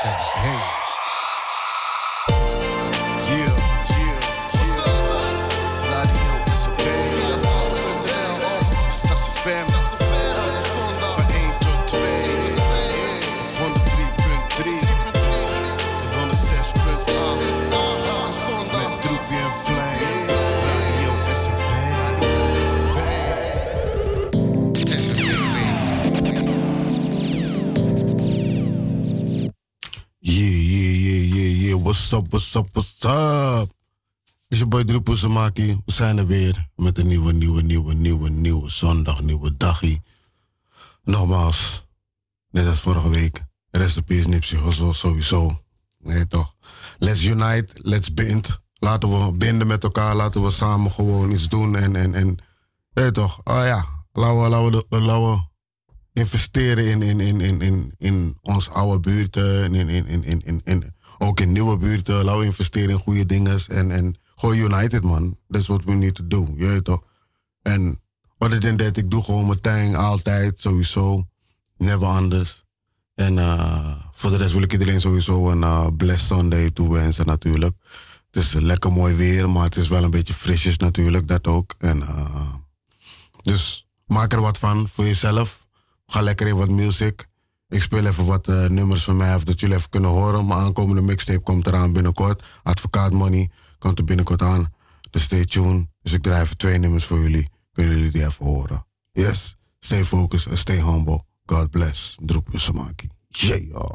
What's up? Is je boy Druppel Samaki. We zijn er weer met een nieuwe zondag, nieuwe dagje. Nogmaals, net als vorige week. Rest in peace, Nipsey Hussle, sowieso. Nee toch. Let's unite, let's bind. Laten we binden met elkaar, laten we samen gewoon iets doen. En nee toch. Oh ja, laten we investeren in ons oude buurten. Ook in nieuwe buurten. Laten we investeren in goede dingen. En gewoon united, man. That's what we need to do. Je weet toch? En other than that, ik doe gewoon mijn ding. Altijd, sowieso. Never anders. En voor de rest wil ik iedereen sowieso een blessed Sunday toewensen natuurlijk. Het is lekker mooi weer, maar het is wel een beetje frisjes natuurlijk. Dat ook. En dus maak er wat van voor jezelf. Ga lekker in wat music. Ik speel even wat nummers van mij af dat jullie even kunnen horen. Mijn aankomende mixtape komt eraan binnenkort. Advocaat Money komt er binnenkort aan. Dus stay tuned. Dus ik draai even 2 nummers voor jullie. Kunnen jullie die even horen? Yes. Stay focused and stay humble. God bless. Druppel Samaki. Yeah.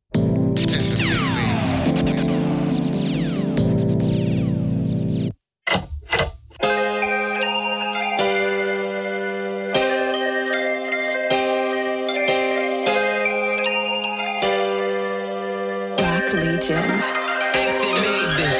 Legion. Exit made this.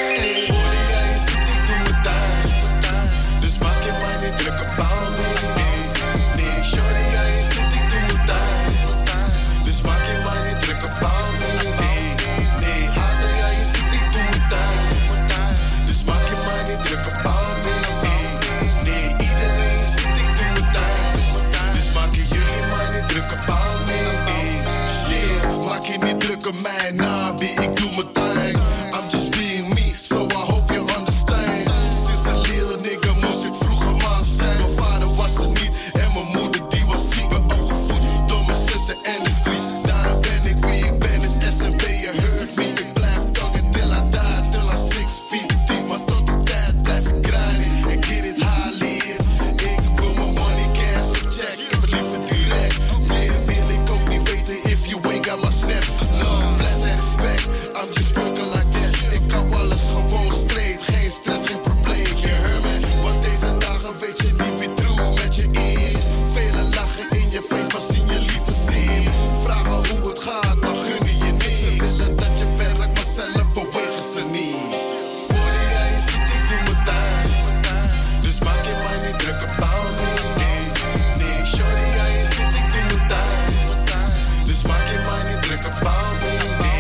Mij na, wie ik doe mijn tijd. I'm just being me, so I hope you understand. Sinds een little nigga moest ik vroeger man zijn. Mijn vader was er niet en mijn moeder die was ziek. Ben opgevoed door mijn zussen en de streets. Daarom ben ik wie ik ben, is SNB, je heard me. Ik blijf talking till I die, till I 6 feet deep. Maar tot die tijd blijf ik grinden en get it high leer. Ik wil mijn money cash of check, ik heb het liever direct. Meer wil ik ook niet weten if you ain't got my snaps. I'm just working like that. Ik hou alles gewoon straight. Geen stress, geen probleem. Je hoort me? Want deze dagen weet je niet wie true met je is. Velen lachen in je face, maar zien je liever zien. Vragen hoe het gaat, maar gunnen je niet. Ze willen dat je werkt, maar zelf bewegen ze niet. Hoorde jij je ziet, ik doe mijn tijd. Dus maak je mij niet druk about me. Nee, shorty, jij je ziet, ik doe mijn tijd. Dus maak je mij niet druk about me.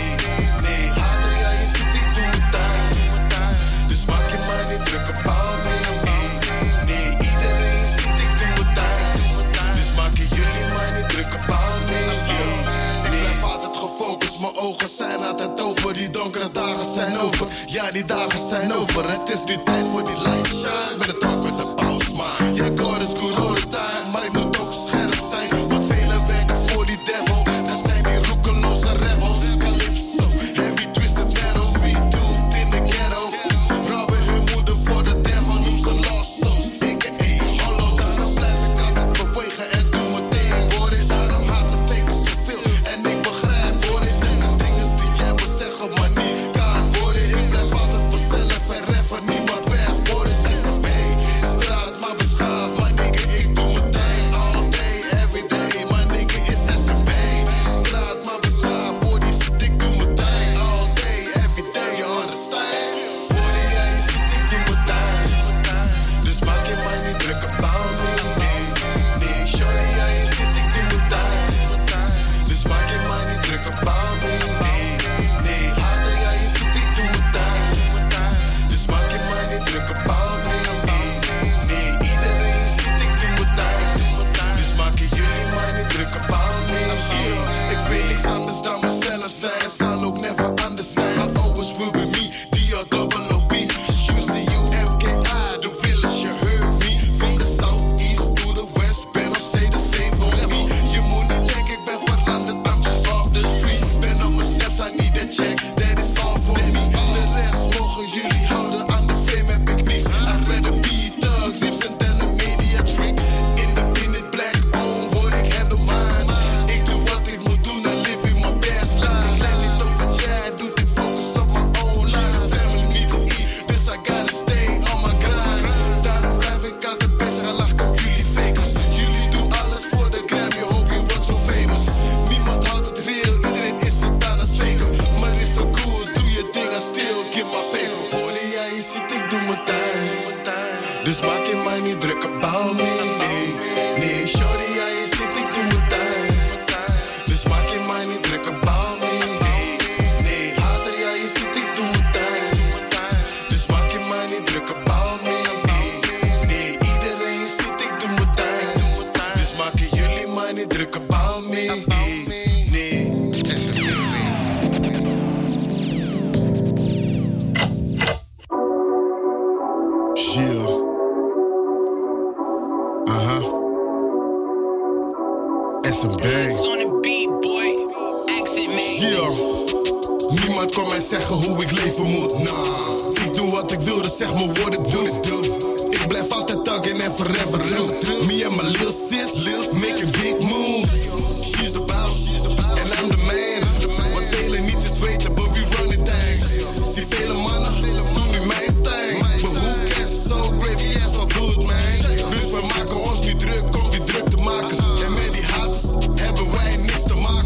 Mijn ogen zijn altijd open, die donkere dagen zijn over. Ja, die dagen zijn over. Het is nu tijd voor die light shine. Met het talk met de boss, man. Yeah, God is good all the time. Maar ik moet ook scherp zijn. Want velen werken voor die devil. Dat zijn die roekeloze rebels. Calypso, heavy twisted metal. We do it in the ghetto. Robben hun moeder voor de devil. Noem ze lost souls, a.k.a. hollow. Daarom blijf ik altijd bewegen en doe mijn ding. Hoor is daarom haten faken zoveel. En ik begrijp, hoor is dingen die jij wil zeggen, maar niet kan worden. Ik blijf altijd mezelf en reffen, niemand weg. Hoor is SNB, straat maar beschaafd. Maar nigga, ik doe mijn ding. All day, every day. Maar nigga is SNB, straat maar beschaafd. Voor die shit, ik doe mijn ding. All day, every day, you understand? Hoorde jij je ziet, ik doe mijn ding. Dus maak je mij niet druk about me. Nee, shorty, jij je ziet, ik doe mijn ding. Dus maak je mij niet druk about me. Nee, hater, jij je ziet, ik doe mijn ding. Dus maak je mij niet druk about me. Nee, iedereen ziet, ik doe mijn ding. Dus maken jullie mij niet druk about me. Ik weet niks anders dan mezelf zijn. Zal ook leven anders zijn. I always will be me, D-R-double-O-B. UCUMKI, the village, you heard me. From the southeast to the west, ben nog steeds the same for me. Je moet niet denken, ik ben veranderd, I'm just off the street. Ben op mijn snaps, I need that check, that is all for me. De rest mogen jullie houden, aan de fame heb ik niks. I'd rather be a thug, liefst than a media trick. Independent black owned, word ik handle mine. Ik doe wat ik moet doen en live in my best life. Let niet op wat jij doet, ik focus op my own life. Family need to eat, dus I gotta stay on my grind. Daarom blijf ik altijd bezig en lach om jullie fakers. Jullie doen alles voor de gram, je hoop je wordt zo famous. Niemand houdt het real, iedereen is het aan het faken. Maar is zo cool, doe je ding en stil, give my paper. Hoorde jij, je ziet, ik doe mijn tijd. Dus maak je mij niet druk about me. Nee, shorty, ja, je ziet, ik doe mijn tijd. Dus maak je mij niet druk about me. Nee, hater, ja, je ziet, ik doe mijn tijd. Dus maak je mij niet druk about me. Nee, iedereen, je ziet, ik doe mijn tijd. Dus maken jullie mij niet druk about me. Nee, yeah. SMB. On the beat, boy. Exit me. Yeah. Niemand kan mij zeggen hoe ik leven moet. Nah. Ik doe wat ik wil, dus zeg me wat ik doe. Ik blijf altijd thuggin' en forever real. Me and my lil sis, making big moves. She's the boss, and I'm the man. Wat velen niet eens weten, but we running things. Zie vele mannen, doen nu mijn thing. But who cares, so gravy and so good, man. Dus we maken ons niet druk om die druk te maken. En met die haters hebben wij niks te maken.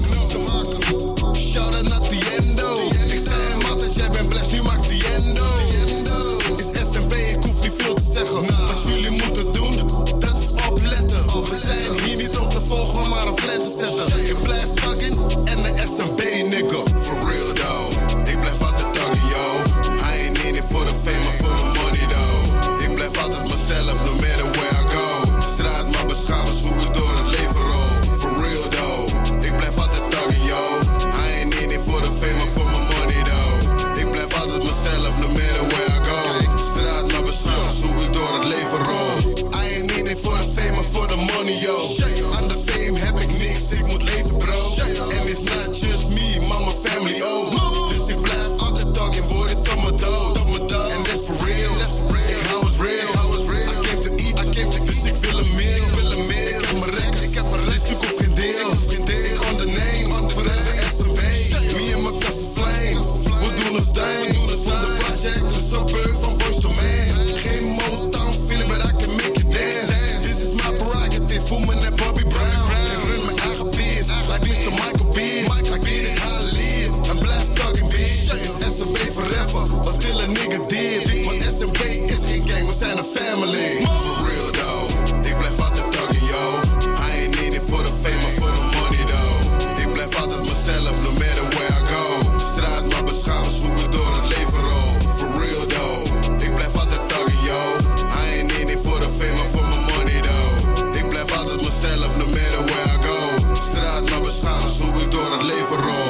Shout out naar Tiendo. Ik zei hem altijd, jij bent blessed, nu maakt Tiendo. Is SMB, ik hoef niet veel te zeggen. Wat jullie moeten doen, dat is opletten. We zijn hier niet om te volgen, maar om trend te zetten. Ik blijf taggen en de SMB, nigga. For real, though. Ik blijf altijd taggen, yo. I ain't in it for the fame, but for the money, though. Ik blijf altijd mezelf, no matter where I go. Straat maar beschaafd is hoe ik door het leven rol. For real, though. Ik blijf altijd taggen, yo. I ain't in it for the fame, but for my money, though. Ik blijf altijd mezelf, no matter where I go. Straat maar beschaafd is hoe ik door het leven rol. I ain't in it for the fame, but for the money, yo. Aan de fame heb ik niks, ik moet leven, bro. And it's not just me, maar mijn family, oh. Dus ik blijf altijd talking, word het op mijn dood. And that's for real. Ik hou het real. I came to eat, dus ik wil een meal. Ik heb mijn record, dus ik hoef geen deel. Ik onderneem, forever SMB. Me en mijn kassen flame, we doen ons ding. Van de project, de suburb van Boys to Man. Geen Motown feeling, but I can make it dance. This is my prerogative, voel me net Bobby Brown. Ik run mijn eigen biz, like Mr. Michael Beard. Ik weet het how I live, en blijf talking bitch. Is SMB forever, until a nigga dead. Want SMB is geen gang, we zijn een family. For real though, ik blijf altijd talking, yo. I ain't in it for the fame, but for the money though. Ik blijf altijd mezelf, no matter where I go. Straat maar beschaafd is hoe ik door het leven rol. For real though, ik blijf altijd talking, yo. I ain't in it for the fame, but for my money though. Ik blijf altijd mezelf, no matter where I go. Straat maar beschaafd is hoe ik door het leven rol.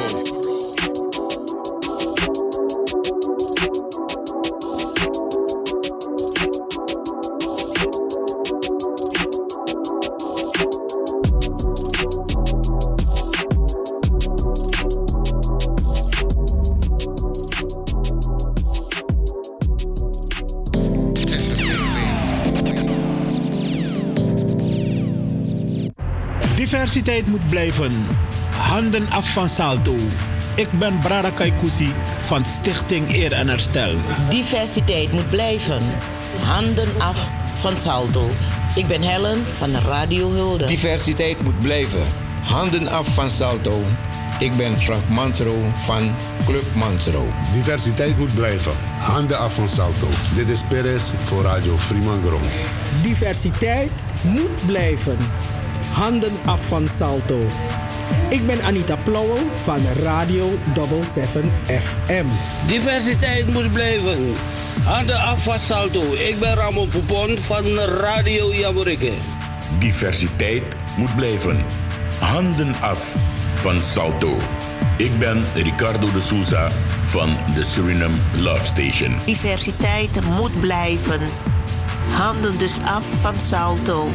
Diversiteit moet blijven. Handen af van Salto. Ik ben Brada Kaikousi van Stichting Eer en Herstel. Diversiteit moet blijven. Handen af van Salto. Ik ben Helen van Radio Hulde. Diversiteit moet blijven. Handen af van Salto. Ik ben Frank Mansro van Club Mansro. Diversiteit moet blijven. Handen af van Salto. Dit is Perez voor Radio Fremangrom. Diversiteit moet blijven. Handen af van Salto. Ik ben Anita Plauwel van Radio 77 FM. Diversiteit moet blijven. Handen af van Salto. Ik ben Ramon Poupon van Radio Jamorikke. Diversiteit moet blijven. Handen af van Salto. Ik ben Ricardo de Souza van de Suriname Love Station. Diversiteit moet blijven. Handen dus af van Salto.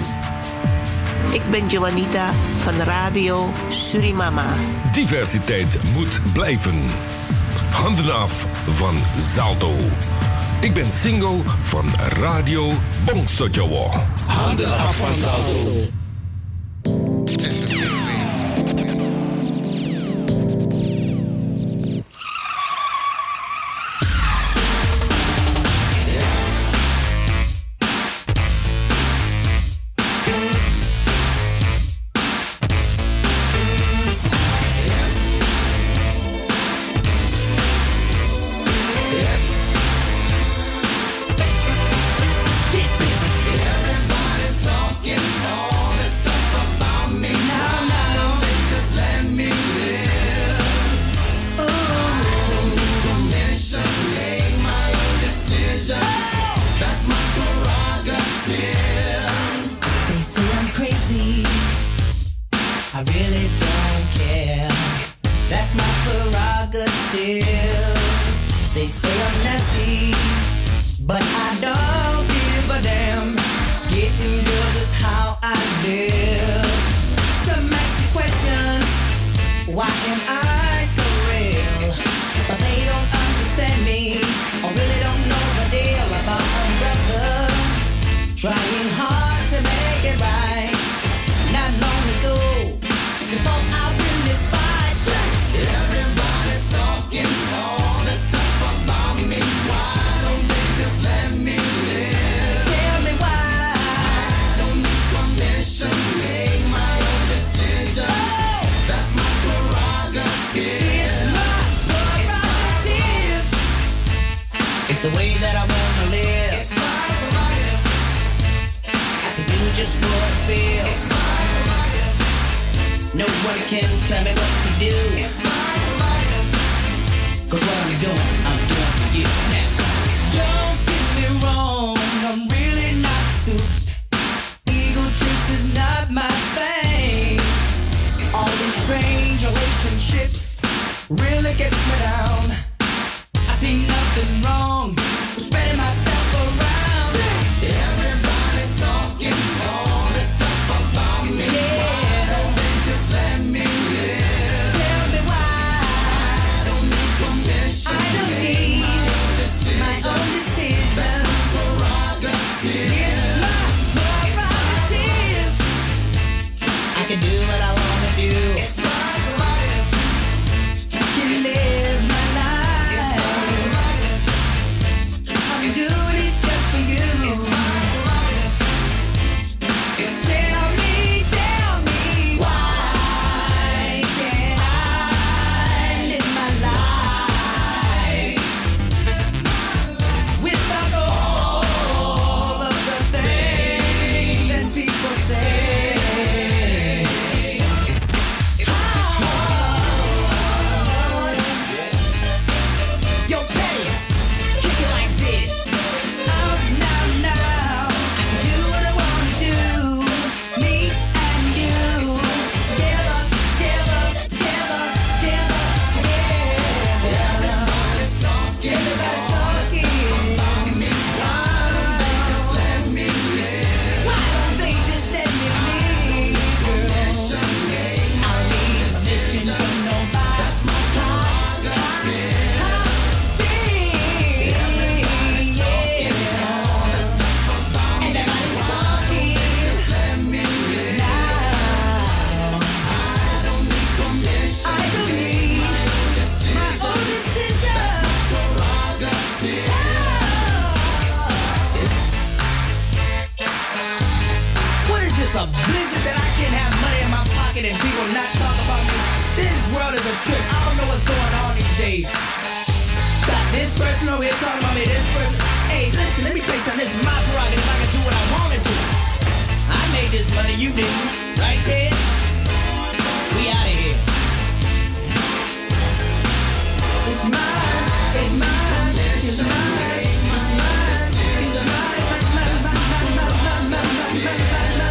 Ik ben Joanita van Radio Surimama. Diversiteit moet blijven. Handen af van Salto. Ik ben Singo van Radio Bongsojowo. Handen af van Salto.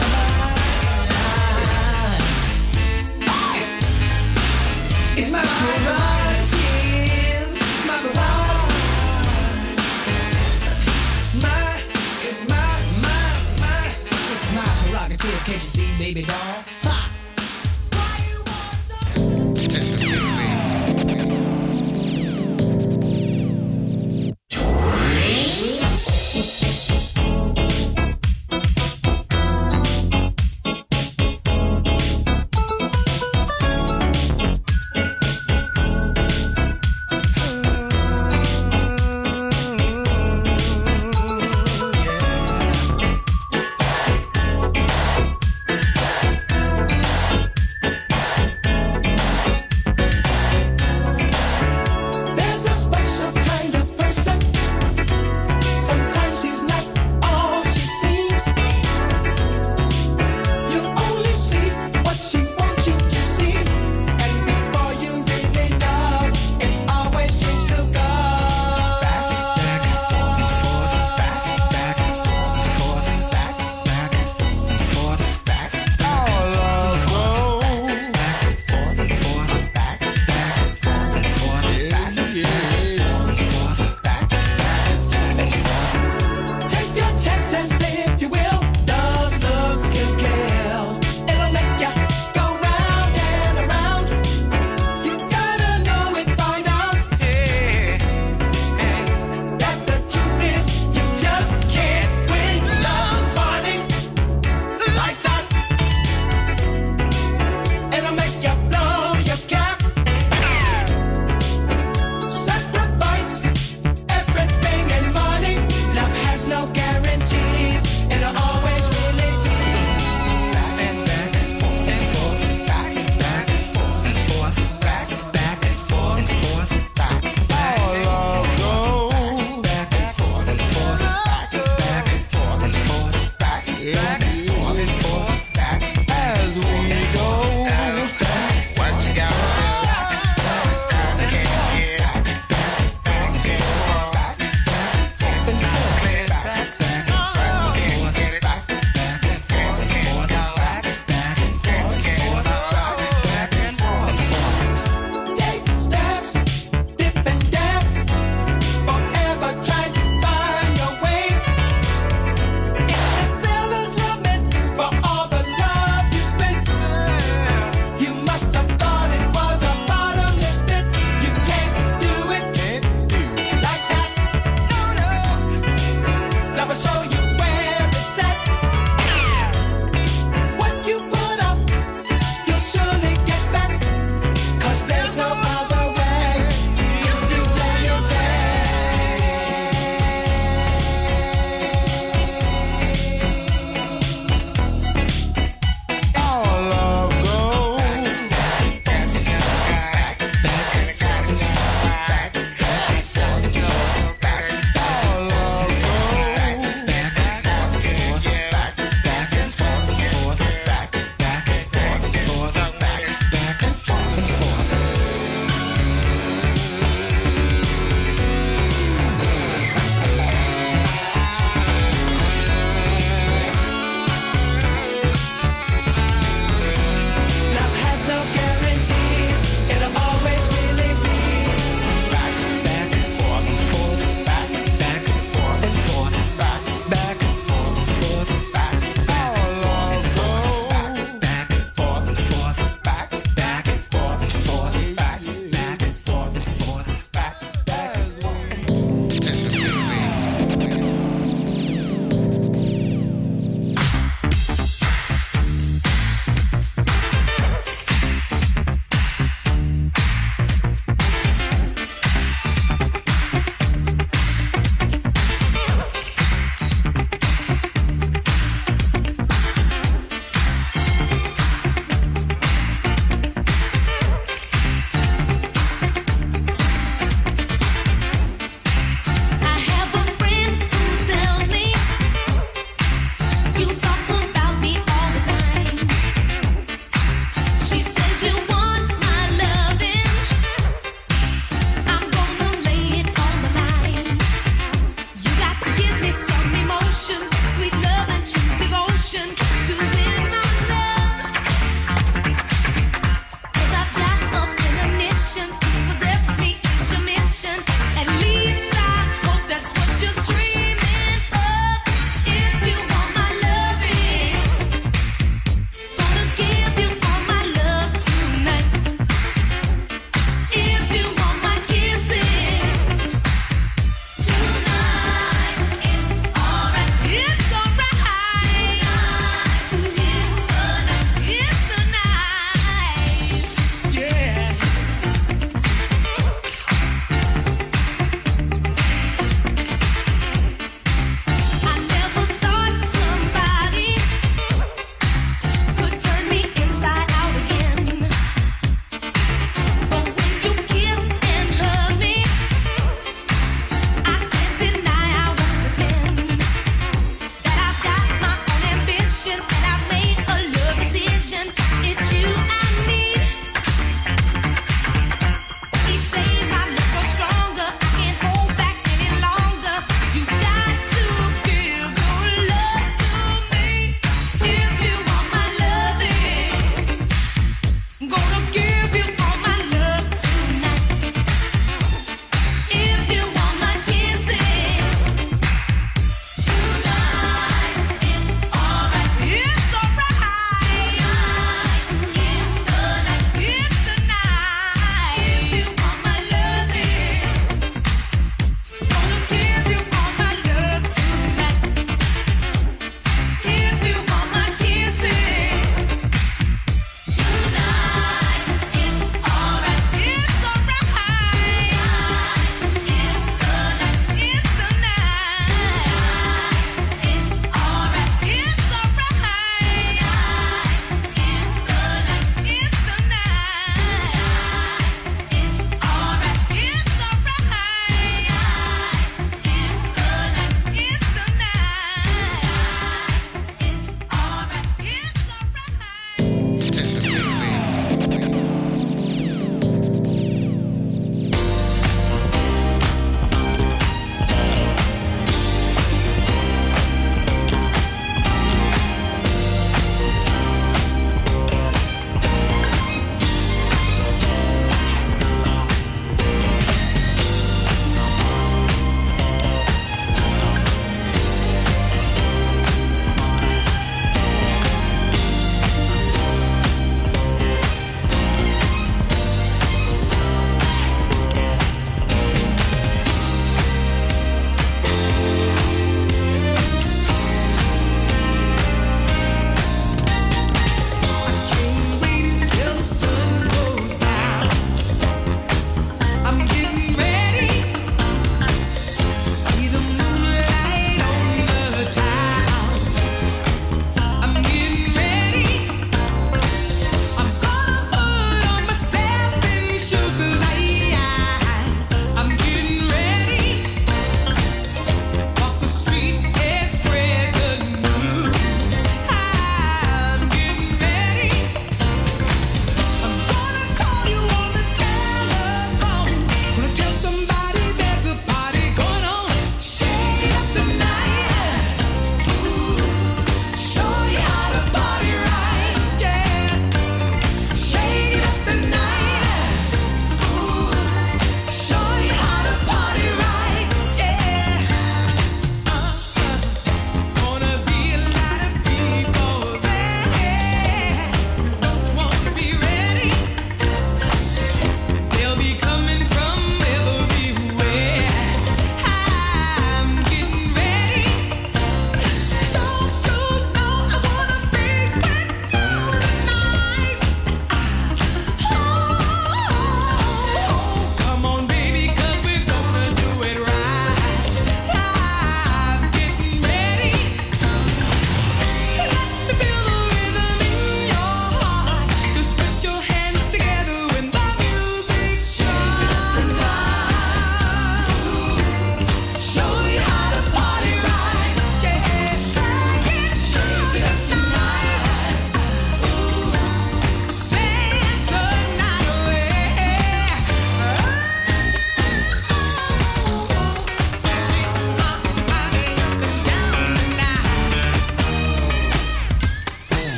It's my Can't you see, baby doll? Ha!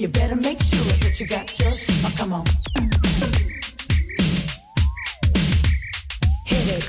you better make sure that you got your come on. Hit it.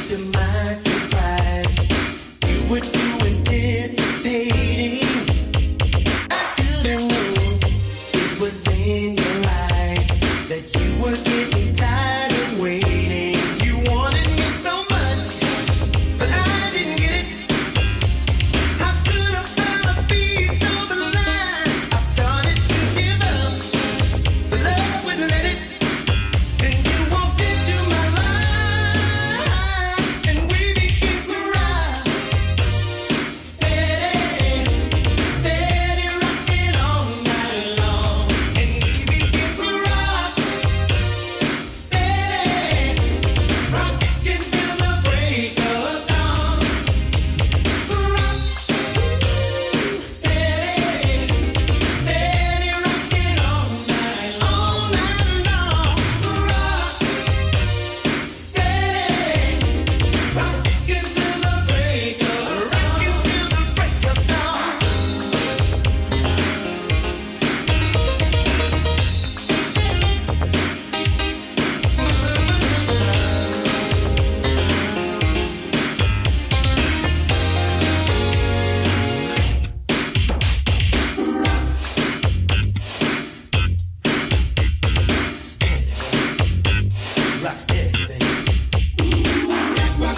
to my surprise, you were too anticipating. I should have known it was in your eyes that you were getting tired of waiting. You wanted me so much, but I didn't get it. How could I find a piece of the line? I started to give up, but love wouldn't let it. Then you walked into my life, and we began to ride. Steady, steady rocking all night long, and we began to rock. Steady, rocking till the break of dawn. Rock, steady, steady rocking all night long. Rock, steady, rocking till the break of dawn. Rock steady, baby. Rock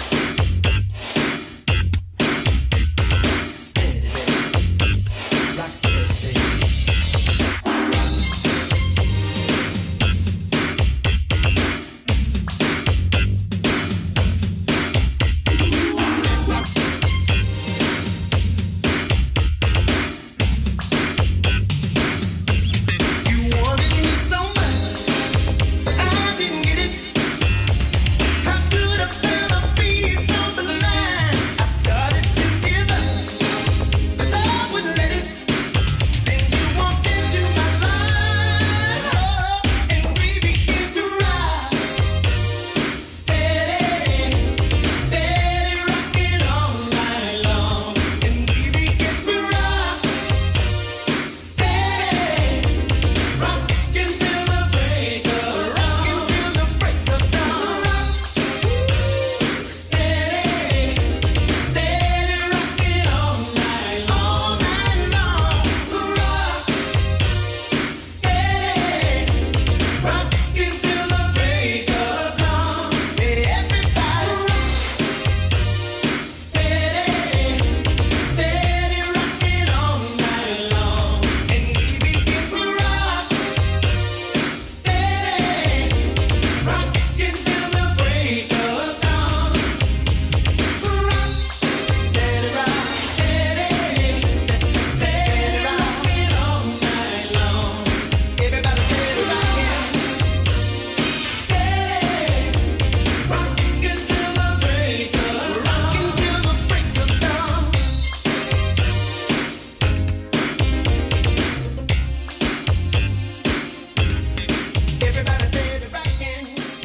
steady, baby. Rock steady, baby. You wanted me so much, but I didn't get it. How could I find a piece of the line? I started to give up, but love wouldn't let it. Then you walked into my life, and we began to ride. Steady, steady rocking all night long, and we began to rock. Steady, rocking till the break of dawn. Steady, steady rocking all night long. Rock, steady, rocking till the break of dawn. Everybody rock. Steady, steady rocking all night long, and we begin to rock. Steady, rocking till the break of dawn. Rock, steady, rock, steady, steady rocking all night long. Everybody steady rocking. Steady, rocking till the break of dawn. Everybody steady rocking.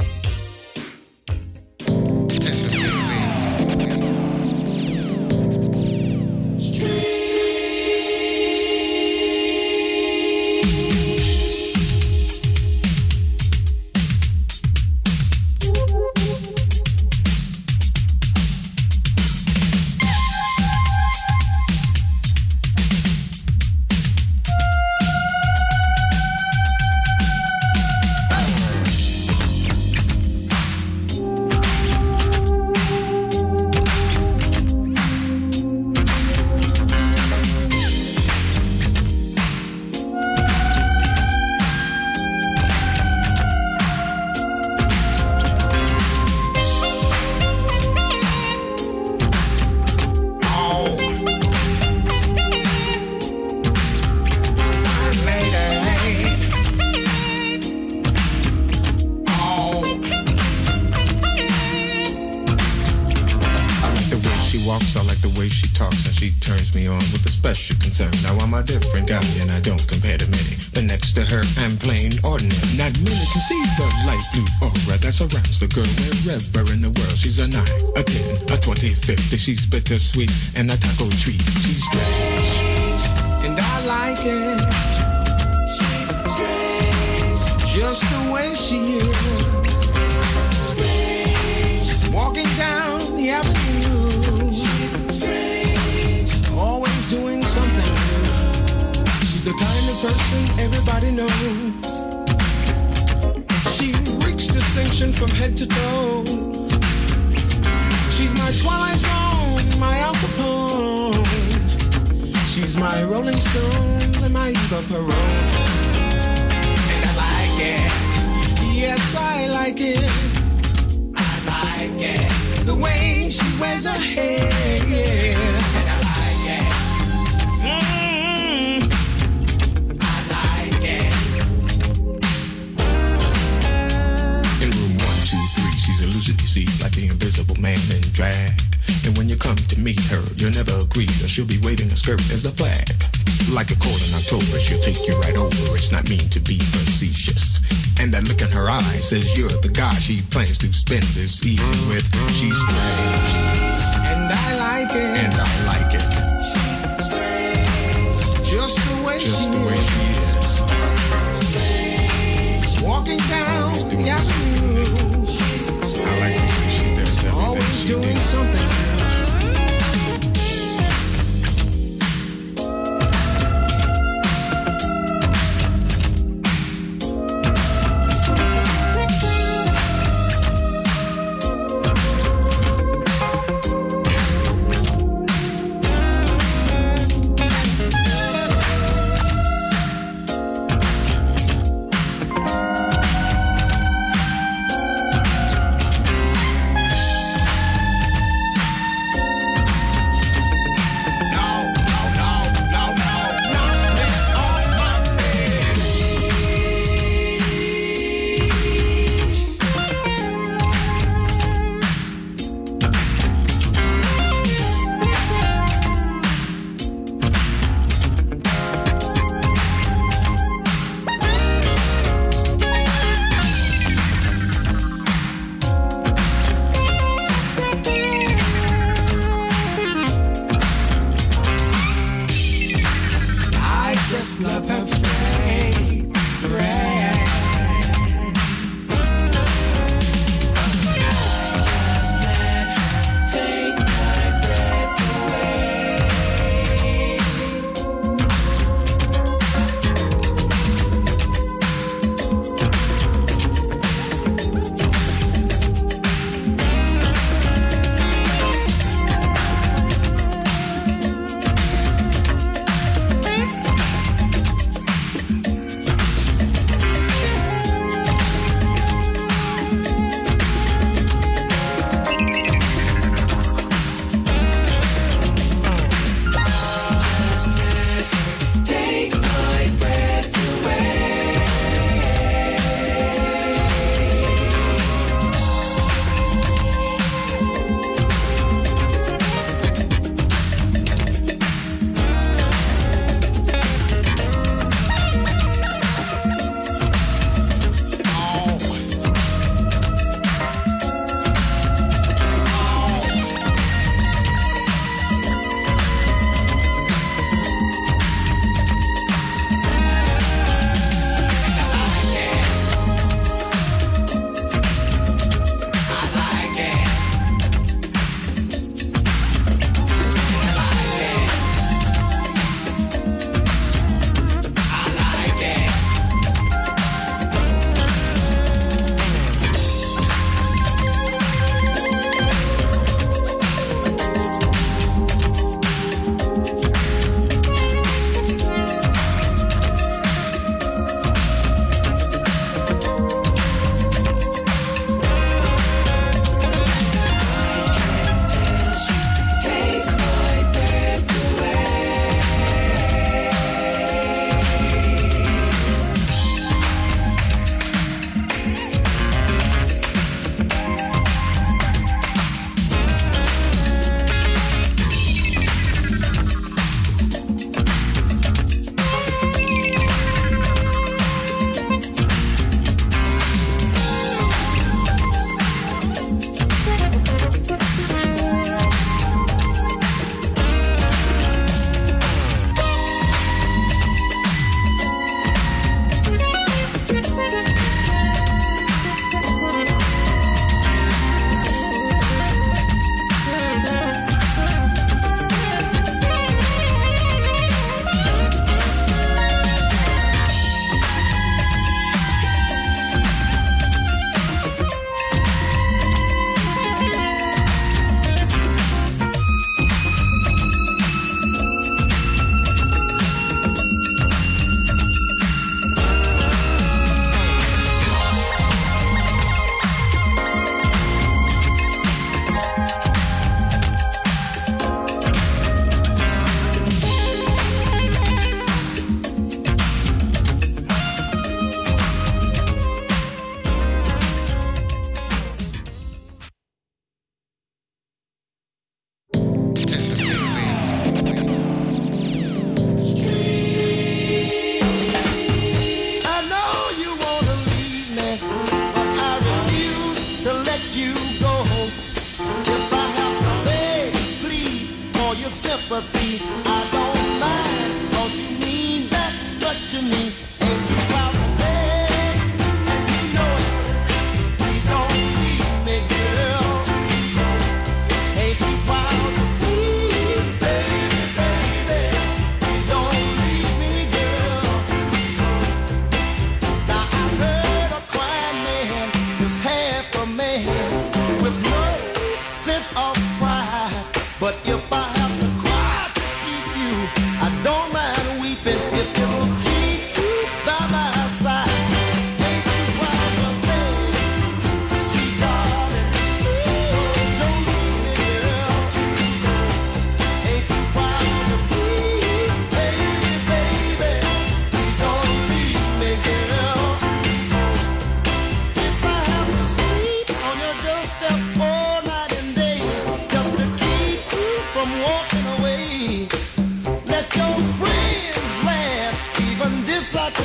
walks, I like the way she talks, and she turns me on with a special concern. Now I'm a different guy, and I don't compare to many. But next to her, I'm plain ordinary. Not many can see the light blue aura that surrounds the girl wherever in the world. She's a 9, a 10, a 20, 50. She's bittersweet and a taco treat. She's strange, and I like it. She's strange, just the way she is. Strange, walking down person everybody knows. She reeks distinction from head to toe. She's my Twilight Zone, my Al Capone. She's my Rolling Stones and my Eva Peron. And I like it. Yes, I like it. I like it. The way she wears her hair, yeah. And I like it. I like it. In room 123, she's elusive, you see, like the invisible man in drag. And when you come to meet her, you'll never agree, or she'll be waving her skirt as a flag. Like a cold in October, she'll take you right over. It's not mean to be facetious. And that look in her eyes says you're the guy she plans to spend this evening with. She's strange, and I like it. And I like it. She's strange, just the way she is. Strange. Walking down the avenue. I like the way she does everything. Always she doing something.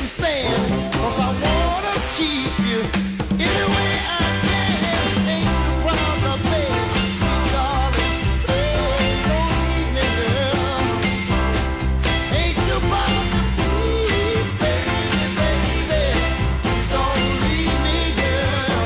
understand, 'cause I wanna keep you any way I can. Ain't you proud of me, sweet darling? Please don't leave me, girl. Ain't you proud of me, baby, baby? Please don't leave me, girl.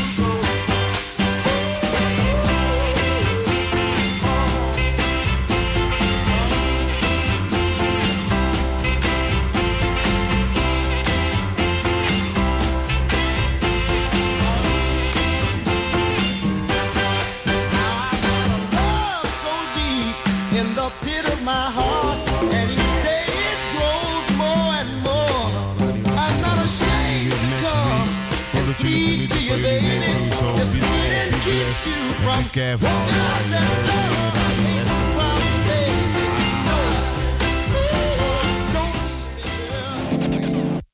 In the pit of my heart, and each day it grows more and more. I'm not ashamed to come and speak to you, baby. If it keeps you from walking out that door.